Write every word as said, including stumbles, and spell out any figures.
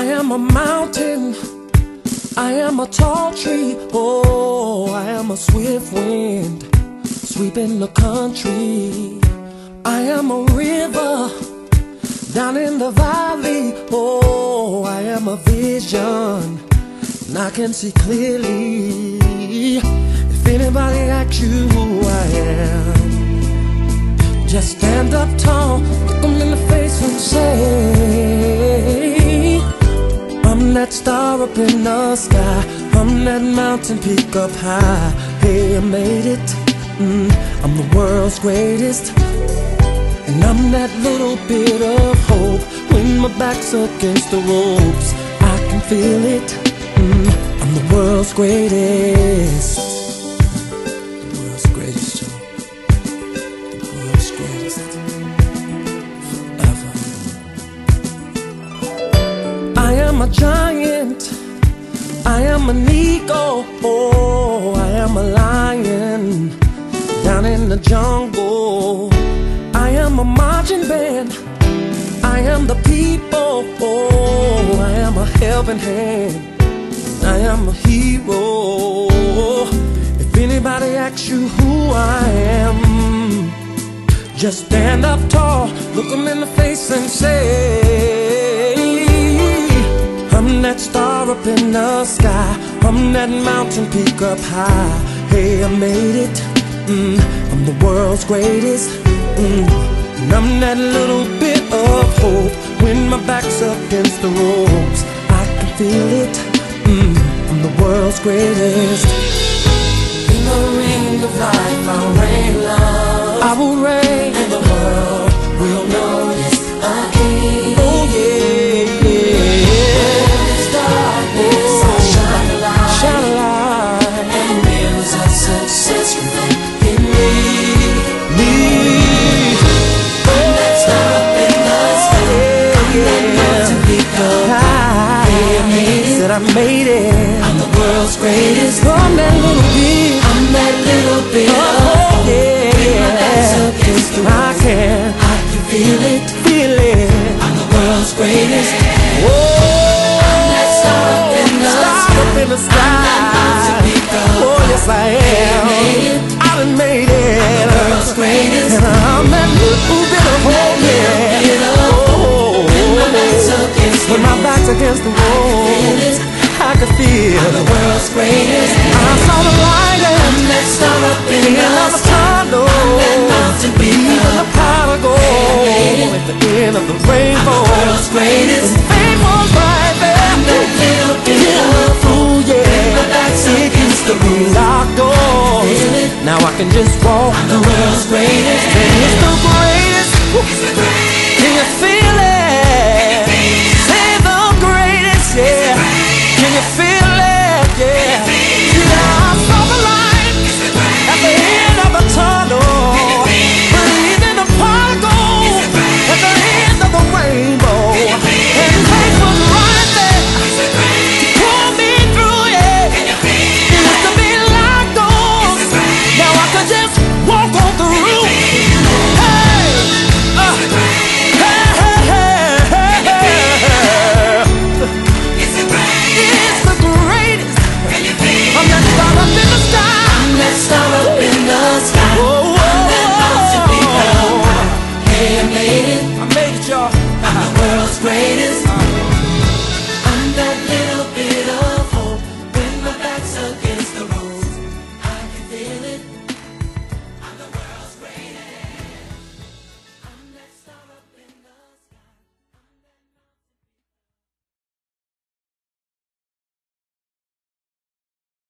am a mountain, I am a tall tree, oh, I am a swift wind sweeping the country. I am a river down in the valley, oh, I am a vision and I can see clearly. If anybody asks you who I am, just stand up tall, look them in the face and say, I'm that star up in the sky, I'm that mountain peak up high. Hey, I made it, mm, I'm the world's greatest. And I'm that little bit of hope when my back's against the ropes. I can feel it, mm, I'm the world's greatest. The world's greatest, Joe. The world's greatest. Forever. I am a giant, I am an eagle, oh, I am a lion down in the jungle. I am a marching band, I am the people, oh, I am a helping hand, I am a hero. If anybody asks you who I am, just stand up tall, look them in the face and say, I'm that star up in the sky, I'm that mountain peak up high. Hey, I made it, mm, I'm the world's greatest. Mm, and I'm that little bit of hope when my back's against the ropes. I can feel it, mm, I'm the world's greatest. In the ring of life I'll reign love, I will reign, and the world will notice again. Oh yeah, yeah. In this darkness I'll shine a light, shine a light, and wheels of success remain in me. Me. I made it, I'm the world's greatest. I'm that little bit, I'm that little bit oh, of yeah, yeah. Against the I can, I can feel it, feel it. I'm the world's greatest. Whoa, I'm that star up in the star sky, up in the sky. Oh yes I am, I done made it, I'm the world's greatest. And I'm that little bit of hope, yeah. Oh, when my back's against the wall, I could feel I'm the world's greatest. I saw the light and that star up in the sky. I'm that mountain peak, even the pot of gold at the end of the rainbow. I'm the world's greatest. And fame was right there. I'm that little bit of fool, yeah. My back's against the locked doors. Now I can just walk. I'm the world's greatest.